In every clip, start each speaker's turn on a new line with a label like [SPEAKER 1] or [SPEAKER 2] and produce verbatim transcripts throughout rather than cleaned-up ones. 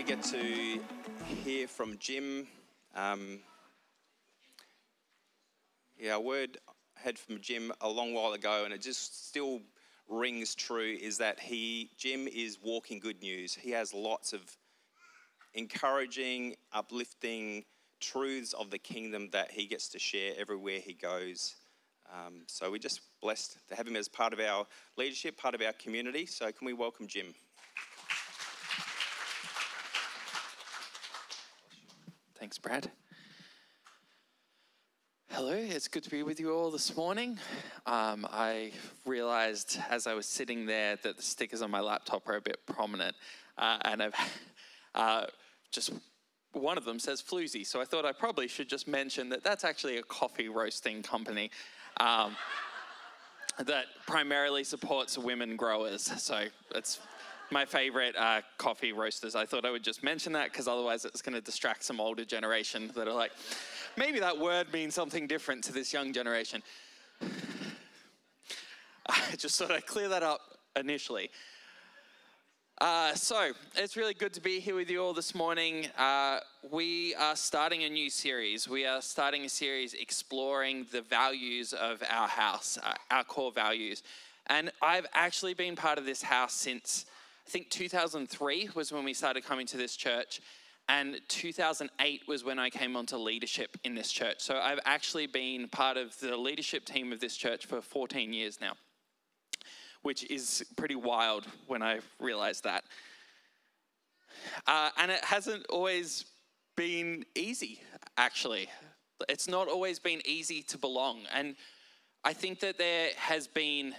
[SPEAKER 1] get to hear from Jim. Um, yeah, a word I had from Jim a long while ago, and it just still rings true, is that he, Jim is walking good news. He has lots of encouraging, uplifting truths of the kingdom that he gets to share everywhere he goes. Um, so we're just blessed to have him as part of our leadership, part of our community. So can we welcome Jim?
[SPEAKER 2] Thanks, Brad. Hello, it's good to be with you all this morning. Um, I realized as I was sitting there that the stickers on my laptop are a bit prominent, uh, and I've uh, just one of them says Floozy, so I thought I probably should just mention that that's actually a coffee roasting company um, that primarily supports women growers. So it's my favorite uh, coffee roasters. I thought I would just mention that because otherwise it's going to distract some older generation that are like, maybe that word means something different to this young generation. I just thought I'd clear that up initially. Uh, so, it's really good to be here with you all this morning. Uh, we are starting a new series. We are starting a series exploring the values of our house, uh, our core values. And I've actually been part of this house since, I think two thousand three was when we started coming to this church. And two thousand eight was when I came onto leadership in this church. So I've actually been part of the leadership team of this church for fourteen years now, which is pretty wild when I realized that. Uh, and it hasn't always been easy, actually. It's not always been easy to belong. And I think that there has been,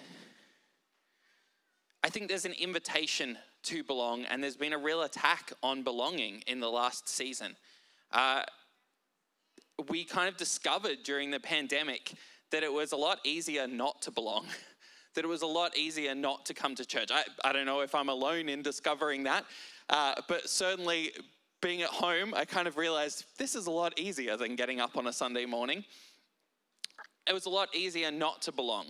[SPEAKER 2] I think there's an invitation to belong, and there's been a real attack on belonging in the last season. Uh, we kind of discovered during the pandemic that it was a lot easier not to belong, that it was a lot easier not to come to church. I, I don't know if I'm alone in discovering that, uh, but certainly being at home, I kind of realized this is a lot easier than getting up on a Sunday morning. It was a lot easier not to belong.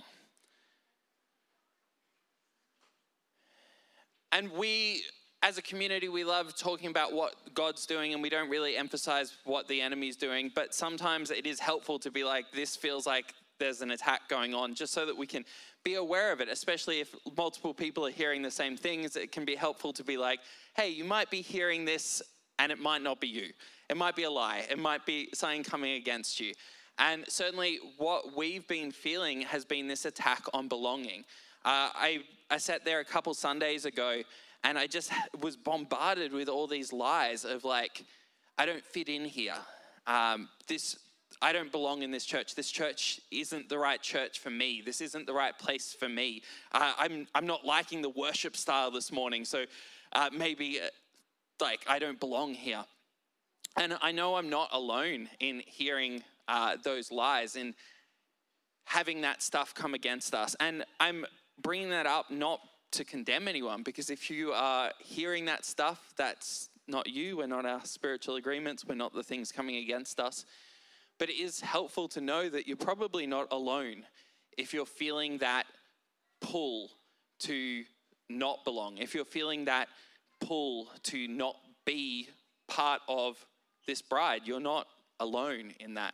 [SPEAKER 2] And we, as a community, we love talking about what God's doing, and we don't really emphasize what the enemy's doing. But sometimes it is helpful to be like, this feels like there's an attack going on, just so that we can be aware of it, especially if multiple people are hearing the same things. It can be helpful to be like, hey, you might be hearing this, and it might not be you. It might be a lie. It might be something coming against you. And certainly what we've been feeling has been this attack on belonging. Uh, I, I sat there a couple Sundays ago, and I just was bombarded with all these lies of like, I don't fit in here. Um, this, I don't belong in this church. This church isn't the right church for me. This isn't the right place for me. Uh, I'm I'm not liking the worship style this morning, so uh, maybe uh, like I don't belong here. And I know I'm not alone in hearing uh, those lies and having that stuff come against us. And I'm bringing that up not to condemn anyone, because if you are hearing that stuff, that's not you. We're not our spiritual agreements. We're not the things coming against us. But it is helpful to know that you're probably not alone if you're feeling that pull to not belong, if you're feeling that pull to not be part of this bride. You're not alone in that.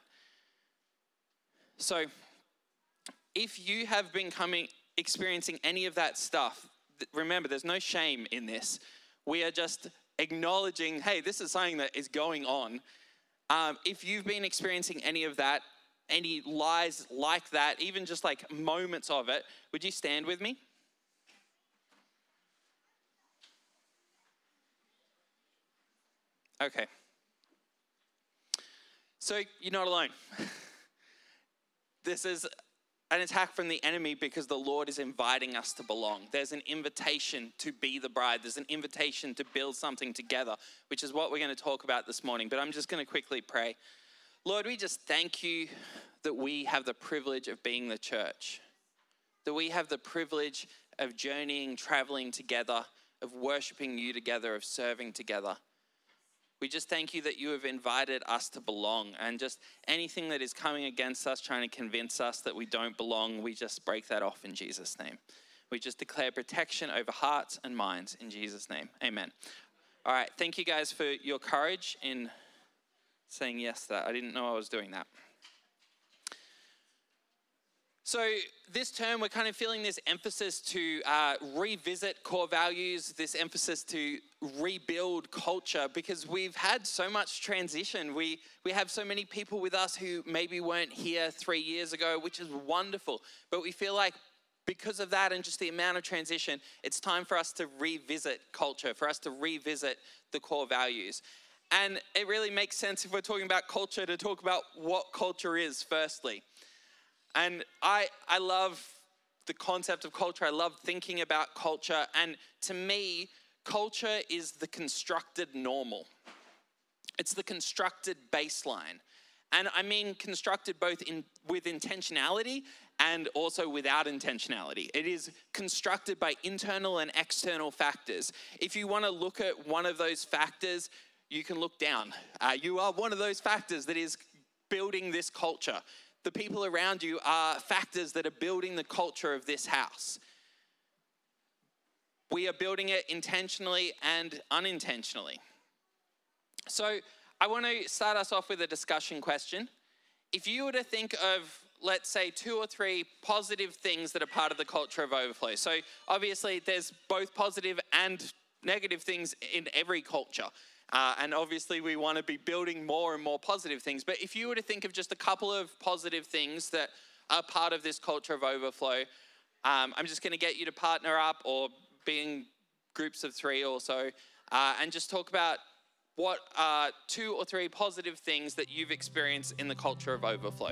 [SPEAKER 2] So if you have been coming, experiencing any of that stuff, remember, there's no shame in this. We are just acknowledging, hey, this is something that is going on. Um, if you've been experiencing any of that, any lies like that, even just like moments of it, would you stand with me? Okay. So you're not alone. This is an attack from the enemy because the Lord is inviting us to belong. There's an invitation to be the bride. There's an invitation to build something together, which is what we're going to talk about this morning. But I'm just going to quickly pray. Lord, we just thank you that we have the privilege of being the church, that we have the privilege of journeying, traveling together, of worshiping you together, of serving together. We just thank you that you have invited us to belong, and just anything that is coming against us, trying to convince us that we don't belong, we just break that off in Jesus' name. We just declare protection over hearts and minds in Jesus' name. Amen. All right, thank you guys for your courage in saying yes to that. I didn't know I was doing that. So this term, we're kind of feeling this emphasis to uh, revisit core values, this emphasis to rebuild culture, because we've had so much transition. We we have so many people with us who maybe weren't here three years ago, which is wonderful. But we feel like because of that and just the amount of transition, it's time for us to revisit culture, for us to revisit the core values. And it really makes sense if we're talking about culture to talk about what culture is firstly. And I I love the concept of culture. I love thinking about culture. And to me, culture is the constructed normal. It's the constructed baseline. And I mean constructed both in with intentionality and also without intentionality. It is constructed by internal and external factors. If you want to look at one of those factors, you can look down. Uh, you are one of those factors that is building this culture. The people around you are factors that are building the culture of this house. We are building it intentionally and unintentionally. So I want to start us off with a discussion question. If you were to think of, let's say, two or three positive things that are part of the culture of Overflow. So obviously there's both positive and negative things in every culture. Uh, and obviously we want to be building more and more positive things. But if you were to think of just a couple of positive things that are part of this culture of Overflow, um, I'm just going to get you to partner up or be in groups of three or so, uh, and just talk about what are two or three positive things that you've experienced in the culture of Overflow.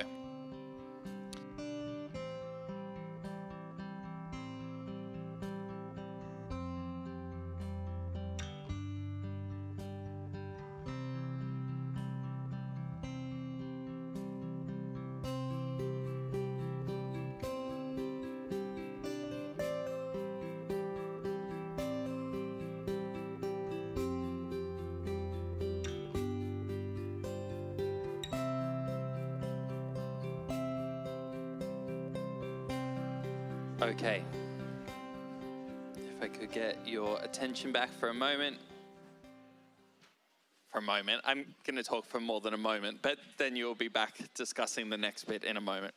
[SPEAKER 2] Okay, if I could get your attention back for a moment. For a moment, I'm going to talk for more than a moment, but then you'll be back discussing the next bit in a moment.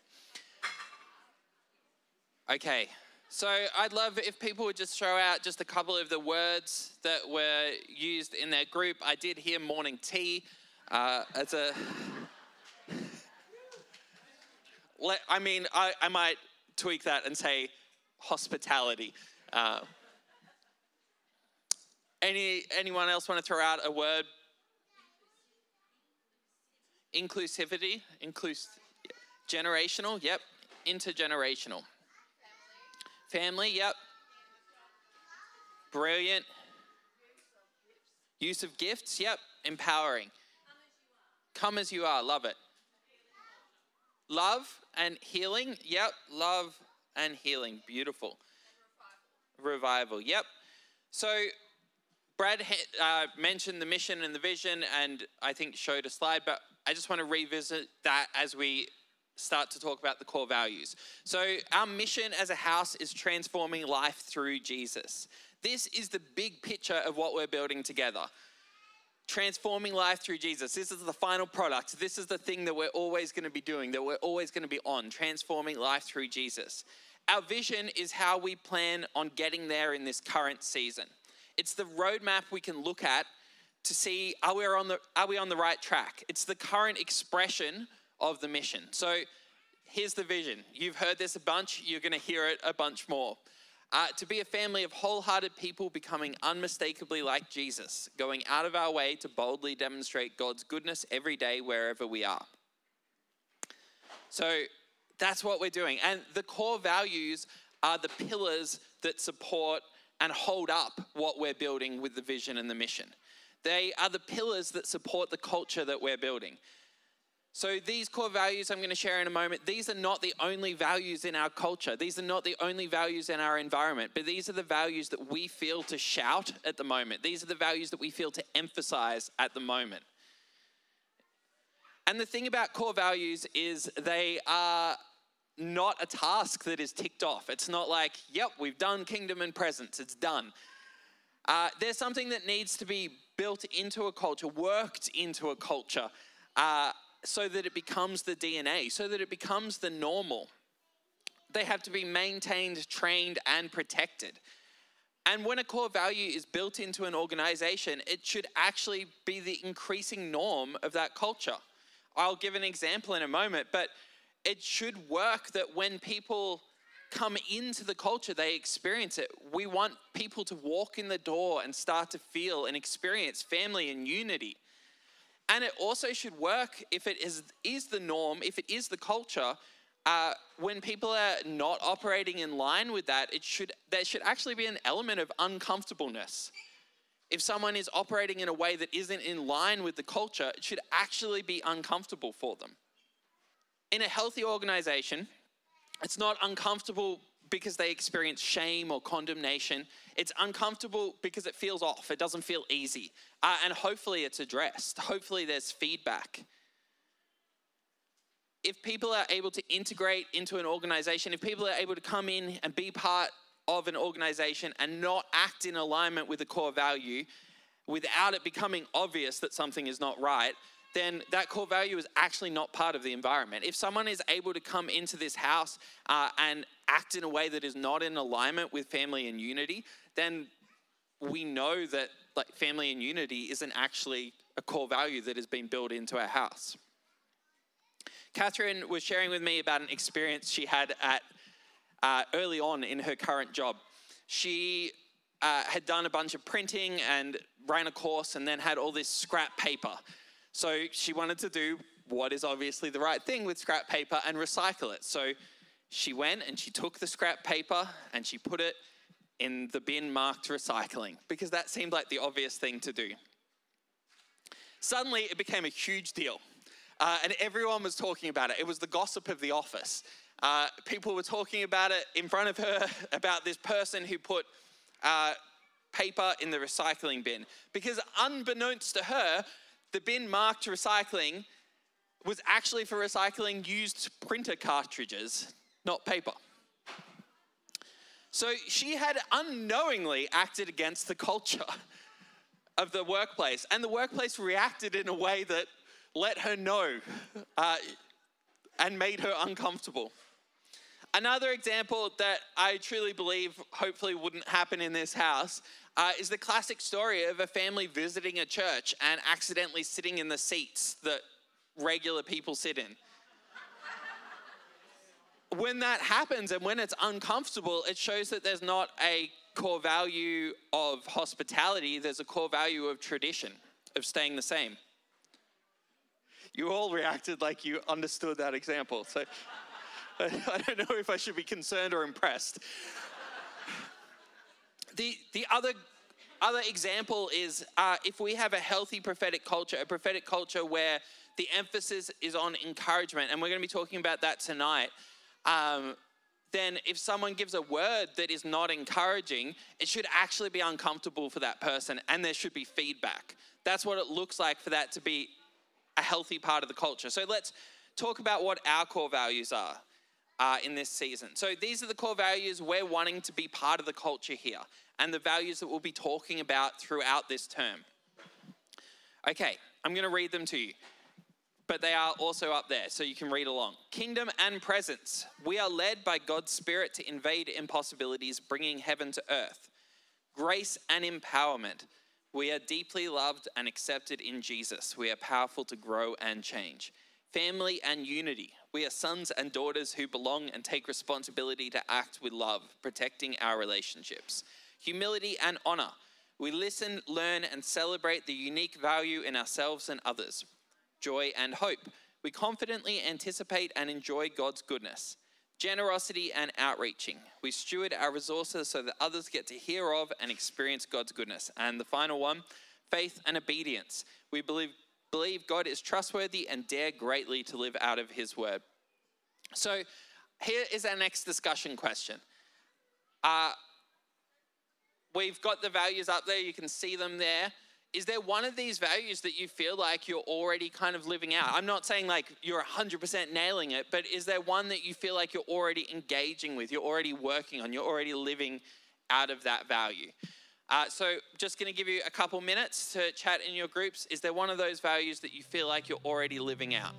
[SPEAKER 2] Okay, so I'd love if people would just throw out just a couple of the words that were used in their group. I did hear morning tea uh, as a... I mean, I, I might tweak that and say hospitality. Uh, any anyone else want to throw out a word? Inclusivity, inclus, generational, yep. Intergenerational. Family, yep. Brilliant. Use of gifts, yep. Empowering. Come as you are, love it. Love and healing, yep. Love and healing, beautiful. Revival, yep. So Brad uh, mentioned the mission and the vision, and I think showed a slide, but I just want to revisit that as we start to talk about the core values. So our mission as a house is transforming life through Jesus. This is the big picture of what we're building together. Transforming life through Jesus. This is the final product. This is the thing that we're always going to be doing, that we're always going to be on, transforming life through Jesus. Our vision is how we plan on getting there in this current season. It's the roadmap we can look at to see, are we on the, are we on the right track? It's the current expression of the mission. So here's the vision. You've heard this a bunch. You're going to hear it a bunch more. Uh, to be a family of wholehearted people becoming unmistakably like Jesus, going out of our way to boldly demonstrate God's goodness every day wherever we are. So that's what we're doing. And the core values are the pillars that support and hold up what we're building with the vision and the mission. They are the pillars that support the culture that we're building. So these core values I'm going to share in a moment, these are not the only values in our culture. These are not the only values in our environment, but these are the values that we feel to shout at the moment. These are the values that we feel to emphasize at the moment. And the thing about core values is they are not a task that is ticked off. It's not like, yep, we've done kingdom and presence, it's done. Uh, there's something that needs to be built into a culture, worked into a culture, uh, so that it becomes the D N A, so that it becomes the normal. They have to be maintained, trained, and protected. And when a core value is built into an organization, it should actually be the increasing norm of that culture. I'll give an example in a moment, but it should work that when people come into the culture, they experience it. We want people to walk in the door and start to feel and experience family and unity. And it also should work if it is, is the norm, if it is the culture. Uh, when people are not operating in line with that, it should there should actually be an element of uncomfortableness. If someone is operating in a way that isn't in line with the culture, it should actually be uncomfortable for them. In a healthy organization, it's not uncomfortable because they experience shame or condemnation. It's uncomfortable because it feels off. It doesn't feel easy. Uh, and hopefully it's addressed. Hopefully there's feedback. If people are able to integrate into an organization, if people are able to come in and be part of an organization and not act in alignment with the core value without it becoming obvious that something is not right, then that core value is actually not part of the environment. If someone is able to come into this house uh, and act in a way that is not in alignment with family and unity, then we know that like family and unity isn't actually a core value that has been built into our house. Catherine was sharing with me about an experience she had at uh, early on in her current job. She uh, had done a bunch of printing and ran a course and then had all this scrap paper. So she wanted to do what is obviously the right thing with scrap paper and recycle it. So she went and she took the scrap paper and she put it in the bin marked recycling because that seemed like the obvious thing to do. Suddenly it became a huge deal. Uh, and everyone was talking about it. It was the gossip of the office. Uh, people were talking about it in front of her, about this person who put uh, paper in the recycling bin. Because unbeknownst to her, the bin marked recycling was actually for recycling used printer cartridges, not paper. So she had unknowingly acted against the culture of the workplace. And the workplace reacted in a way that let her know uh, and made her uncomfortable. Another example that I truly believe hopefully wouldn't happen in this house uh, is the classic story of a family visiting a church and accidentally sitting in the seats that regular people sit in. When that happens and when it's uncomfortable, it shows that there's not a core value of hospitality, there's a core value of tradition, of staying the same. You all reacted like you understood that example. So I don't know if I should be concerned or impressed. The the other other example is uh, if we have a healthy prophetic culture, a prophetic culture where the emphasis is on encouragement, and we're going to be talking about that tonight, um, then if someone gives a word that is not encouraging, it should actually be uncomfortable for that person, and there should be feedback. That's what it looks like for that to be a healthy part of the culture. So let's talk about what our core values are uh, in this season. So these are the core values we're wanting to be part of the culture here, and the values that we'll be talking about throughout this term. Okay, I'm going to read them to you, but they are also up there, so you can read along. Kingdom and presence. We are led by God's Spirit to invade impossibilities, bringing heaven to earth. Grace and empowerment. We are deeply loved and accepted in Jesus. We are powerful to grow and change. Family and unity. We are sons and daughters who belong and take responsibility to act with love, protecting our relationships. Humility and honor. We listen, learn, and celebrate the unique value in ourselves and others. Joy and hope. We confidently anticipate and enjoy God's goodness. Generosity and outreaching. We steward our resources so that others get to hear of and experience God's goodness. And the final one, faith and obedience. We believe, believe God is trustworthy and dare greatly to live out of his word. So here is our next discussion question. Uh, we've got the values up there. You can see them there. Is there one of these values that you feel like you're already kind of living out? I'm not saying like you're one hundred percent nailing it, but is there one that you feel like you're already engaging with, you're already working on, you're already living out of that value? Uh, so just going to give you a couple minutes to chat in your groups. Is there one of those values that you feel like you're already living out?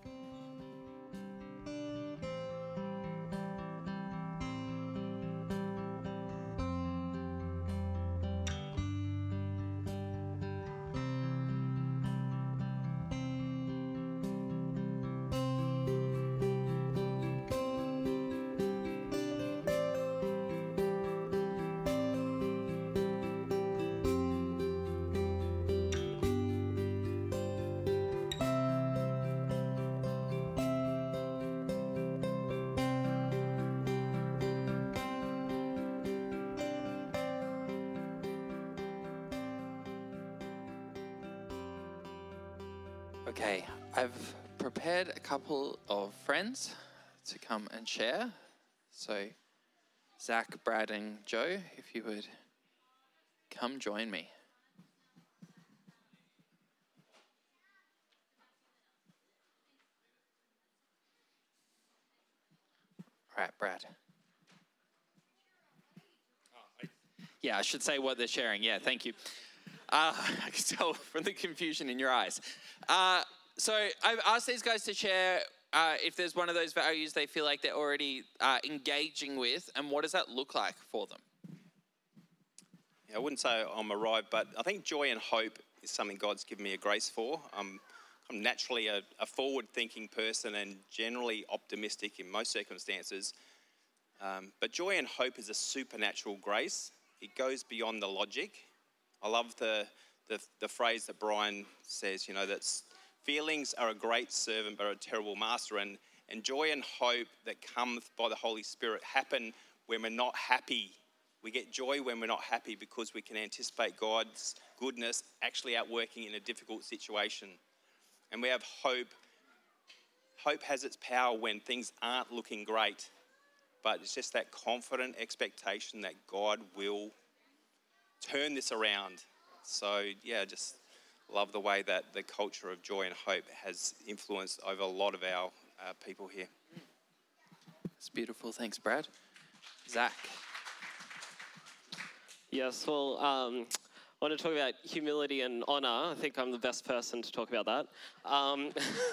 [SPEAKER 2] Okay, I've prepared a couple of friends to come and share. So, Zach, Brad, and Joe, if you would come join me. All right, Brad. Yeah, I should say what they're sharing. Yeah, thank you. Uh, I can tell from the confusion in your eyes. Uh, so I've asked these guys to share uh, if there's one of those values they feel like they're already uh, engaging with, and what does that look like for them?
[SPEAKER 1] Yeah, I wouldn't say I'm arrived, but I think joy and hope is something God's given me a grace for. I'm, I'm naturally a, a forward-thinking person and generally optimistic in most circumstances. Um, but joy and hope is a supernatural grace. It goes beyond the logic. I love the, the the phrase that Brian says, you know, that feelings are a great servant but a terrible master. And, and joy and hope that comes by the Holy Spirit happen when we're not happy. We get joy when we're not happy because we can anticipate God's goodness actually outworking in a difficult situation. And we have hope. Hope has its power when things aren't looking great, but it's just that confident expectation that God will turn this around. So yeah, just love the way that the culture of joy and hope has influenced over a lot of our uh, people here.
[SPEAKER 2] It's beautiful. Thanks, Brad. Zach.
[SPEAKER 3] Yes, well, um, I want to talk about humility and honor. I think I'm the best person to talk about that. Um,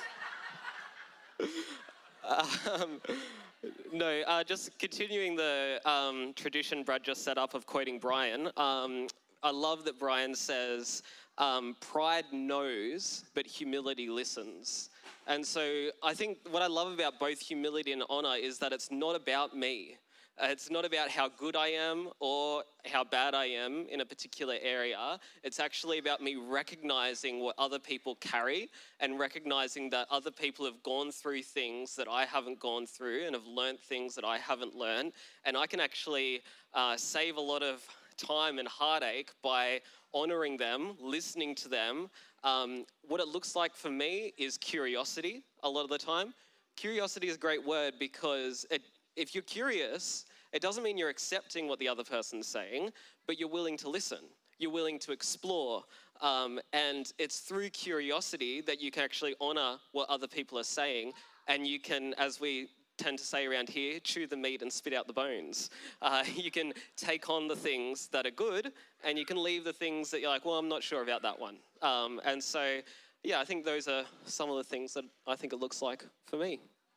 [SPEAKER 3] um, no, uh, just continuing the um, tradition Brad just set up of quoting Brian. Um, I love that Brian says, um, pride knows, but humility listens. And so I think what I love about both humility and honor is that it's not about me. Uh, it's not about how good I am or how bad I am in a particular area. It's actually about me recognizing what other people carry and recognizing that other people have gone through things that I haven't gone through and have learned things that I haven't learned. And I can actually uh, save a lot of time and heartache by honoring them, listening to them. Um, what it looks like for me is curiosity a lot of the time. Curiosity is a great word because it if you're curious, it doesn't mean you're accepting what the other person's saying, but you're willing to listen. You're willing to explore. Um, and it's through curiosity that you can actually honor what other people are saying. And you can, as we tend to say around here, chew the meat and spit out the bones. Uh, you can take on the things that are good, and you can leave the things that you're like, well, I'm not sure about that one. Um, and so, yeah, I think those are some of the things that I think it looks like for me.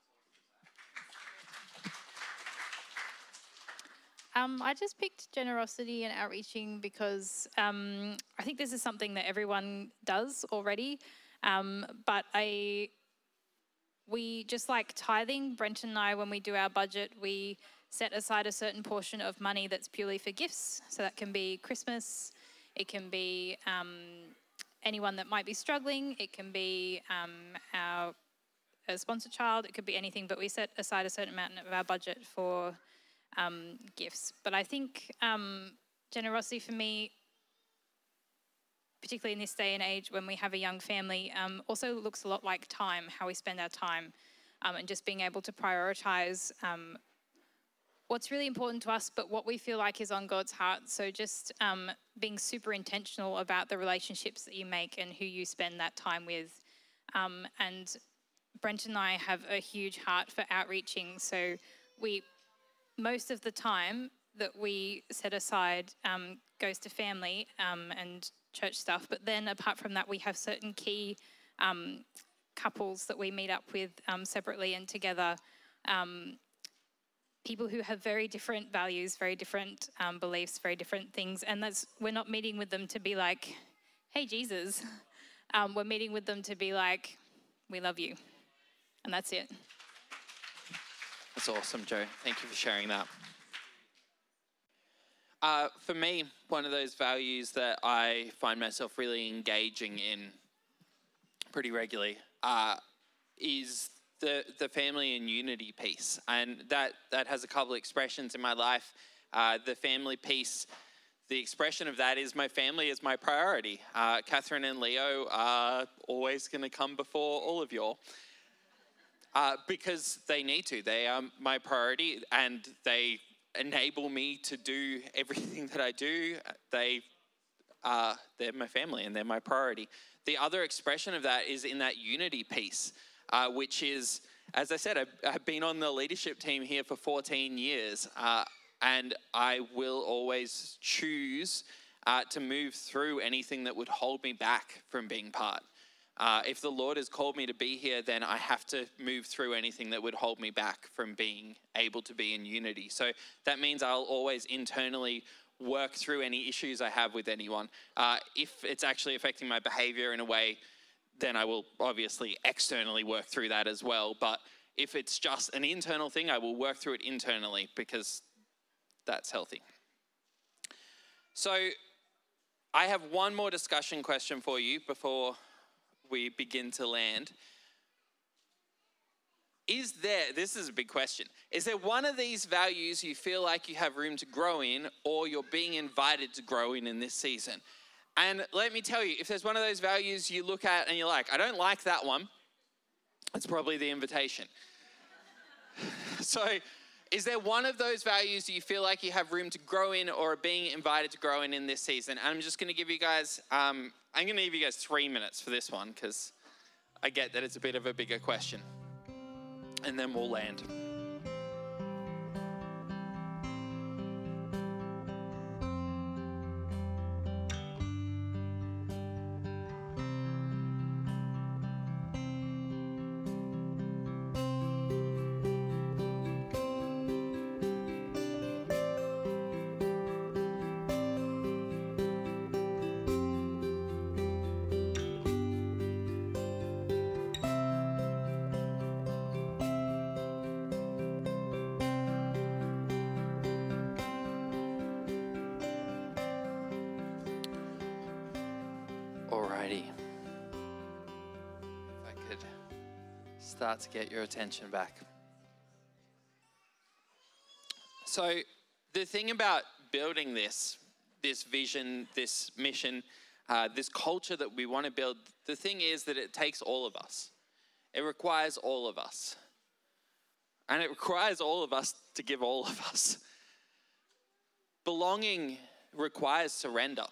[SPEAKER 4] Um, I just picked generosity and outreaching because um, I think this is something that everyone does already. Um, but I, we just like tithing, Brenton and I, when we do our budget, we set aside a certain portion of money that's purely for gifts. So that can be Christmas, it can be um, anyone that might be struggling, it can be um, our a sponsored child, it could be anything, but we set aside a certain amount of our budget for Um, gifts. But I think um, generosity for me, particularly in this day and age when we have a young family, um, also looks a lot like time, how we spend our time, um, and just being able to prioritize um, what's really important to us, but what we feel like is on God's heart. So just um, being super intentional about the relationships that you make and who you spend that time with. Um, and Brent and I have a huge heart for outreaching. So we most of the time, that we set aside um, goes to family um, and church stuff. But then apart from that, we have certain key um, couples that we meet up with um, separately and together. Um, people who have very different values, very different um, beliefs, very different things. And that's, we're not meeting with them to be like, hey, Jesus. Um, we're meeting with them to be like, we love you. And that's it.
[SPEAKER 2] That's awesome, Joe. Thank you for sharing that. Uh, for me, one of those values that I find myself really engaging in pretty regularly uh, is the the family and unity piece. And that, that has a couple of expressions in my life. Uh, the family piece, the expression of that is my family is my priority. Uh, Catherine and Leo are always going to come before all of y'all. Uh, because they need to. They are my priority and they enable me to do everything that I do. They, uh, they're my family and they're my priority. The other expression of that is in that unity piece, uh, which is, as I said, I've, I've been on the leadership team here for fourteen years, uh, and I will always choose uh, to move through anything that would hold me back from being part. Uh, if the Lord has called me to be here, then I have to move through anything that would hold me back from being able to be in unity. So that means I'll always internally work through any issues I have with anyone. Uh, if it's actually affecting my behavior in a way, then I will obviously externally work through that as well. But if it's just an internal thing, I will work through it internally because that's healthy. So I have one more discussion question for you before we begin to land. Is there, this is a big question, is there one of these values you feel like you have room to grow in or you're being invited to grow in in this season? And let me tell you, if there's one of those values you look at and you're like, I don't like that one, it's probably the invitation. So is there one of those values you feel like you have room to grow in or are being invited to grow in in this season? And I'm just going to give you guys, um, I'm going to give you guys three minutes for this one because I get that it's a bit of a bigger question. And then we'll land. Alrighty. If I could start to get your attention back. So the thing about building this, this vision, this mission, uh, this culture that we want to build, the thing is that it takes all of us. It requires all of us. And it requires all of us to give all of us. Belonging requires surrender.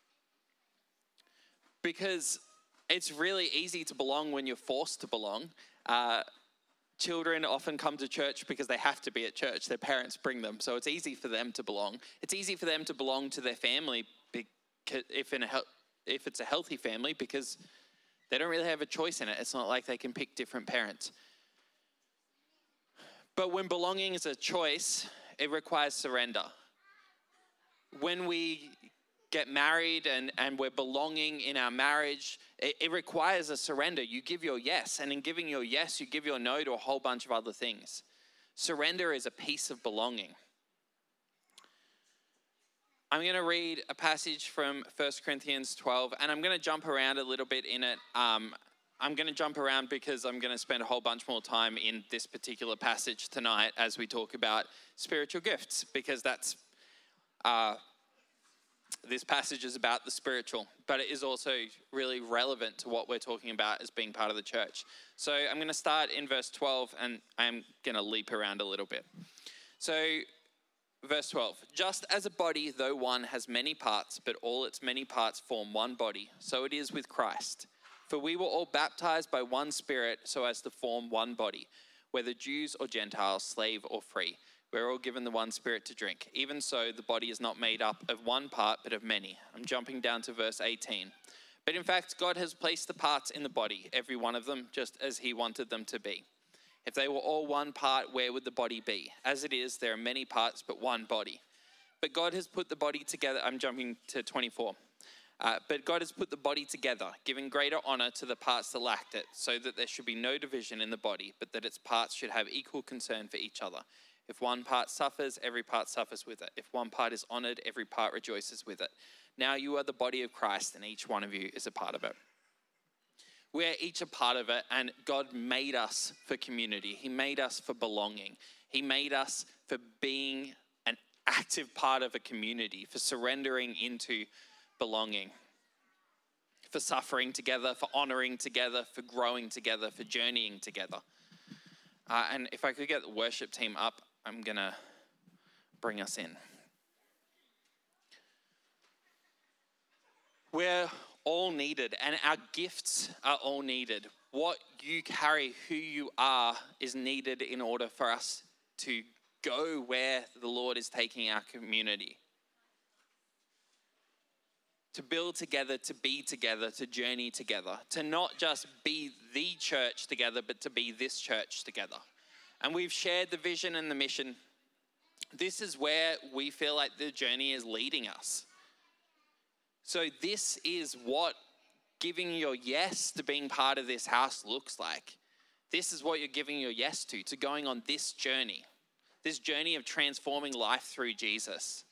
[SPEAKER 2] Because it's really easy to belong when you're forced to belong. Uh, children often come to church because they have to be at church. Their parents bring them, so it's easy for them to belong. It's easy for them to belong to their family if, in a, if it's a healthy family because they don't really have a choice in it. It's not like they can pick different parents. But when belonging is a choice, it requires surrender. When we get married and, and we're belonging in our marriage, it, it requires a surrender. You give your yes, and in giving your yes, you give your no to a whole bunch of other things. Surrender is a piece of belonging. I'm going to read a passage from First Corinthians twelve, and I'm going to jump around a little bit in it. Um, I'm going to jump around because I'm going to spend a whole bunch more time in this particular passage tonight as we talk about spiritual gifts, because that's... Uh, This passage is about the spiritual, but it is also really relevant to what we're talking about as being part of the church. So I'm going to start in verse twelve, and I'm going to leap around a little bit. So verse twelve, just as a body, though one, has many parts, but all its many parts form one body, so it is with Christ. For we were all baptized by one Spirit so as to form one body, whether Jews or Gentiles, slave or free. We're all given the one Spirit to drink. Even so, the body is not made up of one part, but of many. I'm jumping down to verse eighteen. But in fact, God has placed the parts in the body, every one of them, just as he wanted them to be. If they were all one part, where would the body be? As it is, there are many parts, but one body. But God has put the body together. I'm jumping to twenty-four. Uh, but God has put the body together, giving greater honor to the parts that lacked it, so that there should be no division in the body, but that its parts should have equal concern for each other. If one part suffers, every part suffers with it. If one part is honored, every part rejoices with it. Now you are the body of Christ, and each one of you is a part of it. We are each a part of it, and God made us for community. He made us for belonging. He made us for being an active part of a community, for surrendering into belonging, for suffering together, for honoring together, for growing together, for journeying together. Uh, and if I could get the worship team up, I'm going to bring us in. We're all needed, and our gifts are all needed. What you carry, who you are, is needed in order for us to go where the Lord is taking our community. To build together, to be together, to journey together, to not just be the church together, but to be this church together. And we've shared the vision and the mission. This is where we feel like the journey is leading us. So this is what giving your yes to being part of this house looks like. This is what you're giving your yes to, to going on this journey, this journey of transforming life through Jesus.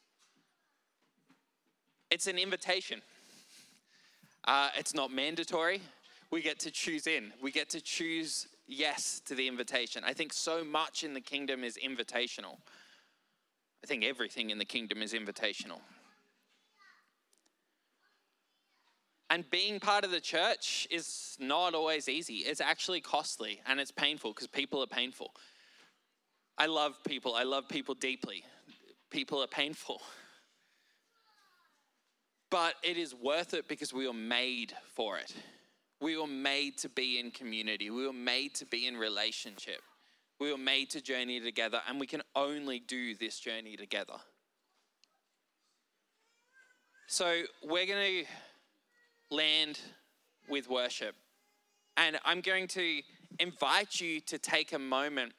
[SPEAKER 2] It's an invitation. Uh, it's not mandatory. We get to choose in. We get to choose yes to the invitation. I think so much in the kingdom is invitational. I think everything in the kingdom is invitational. And being part of the church is not always easy. It's actually costly and it's painful because people are painful. I love people. I love people deeply. People are painful. But it is worth it because we were made for it. We were made to be in community. We were made to be in relationship. We were made to journey together, and we can only do this journey together. So we're going to land with worship. And I'm going to invite you to take a moment,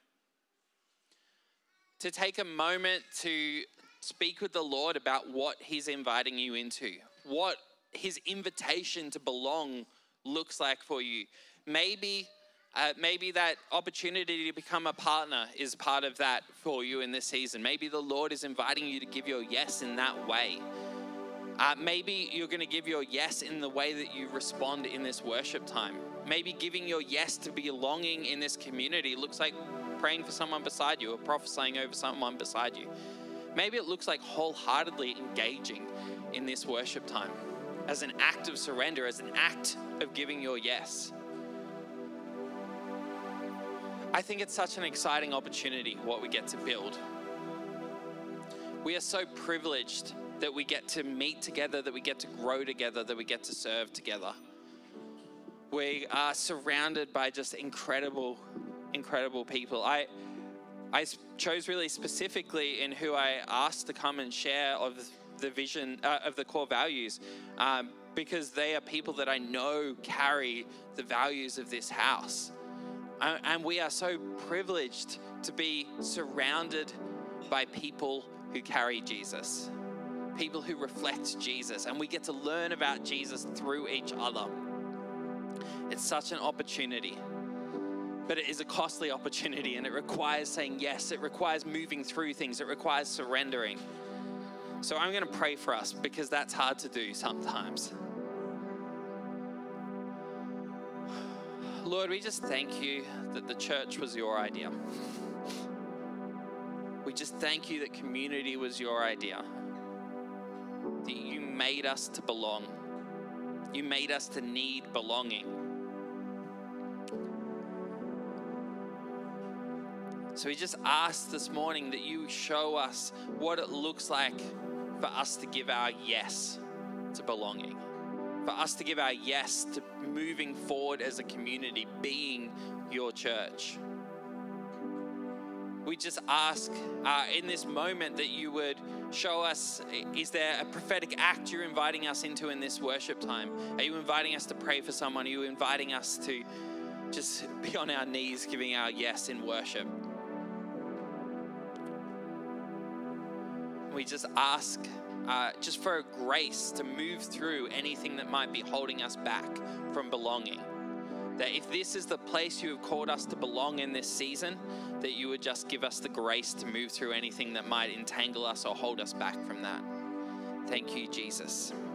[SPEAKER 2] to take a moment to speak with the Lord about what he's inviting you into, what his invitation to belong looks like for you. Maybe, uh, maybe that opportunity to become a partner is part of that for you in this season. Maybe the Lord is inviting you to give your yes in that way. Uh, maybe you're going to give your yes in the way that you respond in this worship time. Maybe giving your yes to belonging in this community looks like praying for someone beside you or prophesying over someone beside you. Maybe it looks like wholeheartedly engaging in this worship time as an act of surrender, as an act of giving your yes. I think it's such an exciting opportunity what we get to build. We are so privileged that we get to meet together, that we get to grow together, that we get to serve together. We are surrounded by just incredible, incredible people. I I chose really specifically in who I asked to come and share of the vision, uh, of the core values, um, because they are people that I know carry the values of this house. Uh, and we are so privileged to be surrounded by people who carry Jesus, people who reflect Jesus, and we get to learn about Jesus through each other. It's such an opportunity. But it is a costly opportunity, and it requires saying yes. It requires moving through things. It requires surrendering. So I'm going to pray for us because that's hard to do sometimes. Lord, we just thank you that the church was your idea. We just thank you that community was your idea. That you made us to belong. You made us to need belonging. So we just ask this morning that you show us what it looks like for us to give our yes to belonging, for us to give our yes to moving forward as a community, being your church. we just ask uh, in this moment that you would show us, is there a prophetic act you're inviting us into in this worship time? Are you inviting us to pray for someone? Are you inviting us to just be on our knees giving our yes in worship? We just ask uh, just for a grace to move through anything that might be holding us back from belonging. That if this is the place you have called us to belong in this season, that you would just give us the grace to move through anything that might entangle us or hold us back from that. Thank you, Jesus.